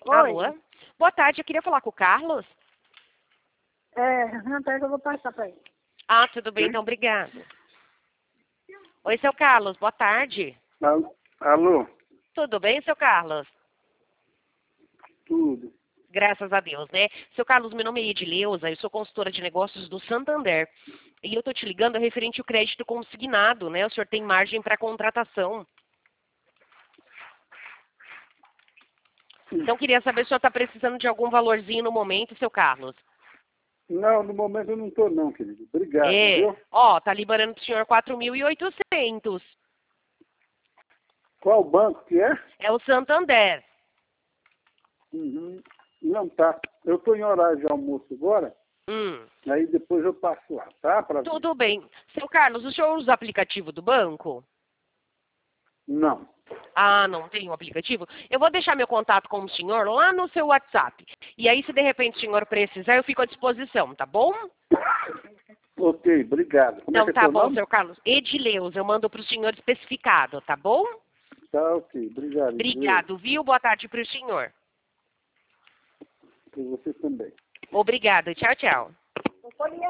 Oi. Alô? Boa tarde, eu queria falar com o Carlos. Não, pera que eu vou passar pra ele. Ah, tudo bem, então obrigado. Oi, seu Carlos, boa tarde. Alô? Tudo bem, seu Carlos? Tudo. Graças a Deus, né? Seu Carlos, meu nome é Edileuza, eu sou consultora de negócios do Santander. E eu tô te ligando referente ao crédito consignado, né? O senhor tem margem para contratação. Então, queria saber se o senhor está precisando de algum valorzinho no momento, seu Carlos. Não, no momento eu não estou não, querido. Obrigado, viu? Ó, tá liberando pro senhor 4.800. Qual banco que é? É o Santander. Uhum. Não, tá. Eu estou em horário de almoço agora, aí depois eu passo lá, tá? Tudo bem. Seu Carlos, o senhor usa o aplicativo do banco? Não. Ah, não tem o aplicativo? Eu vou deixar meu contato com o senhor lá no seu WhatsApp. E aí, se de repente o senhor precisar, eu fico à disposição, tá bom? Ok, obrigado. Como Então é que é tá seu bom, nome? seu Carlos. Edileuza, eu mando pro senhor especificado, tá bom? Tá, ok. Obrigado. Obrigado, viu? Boa tarde pro senhor. E você também. Obrigado. Tchau, tchau.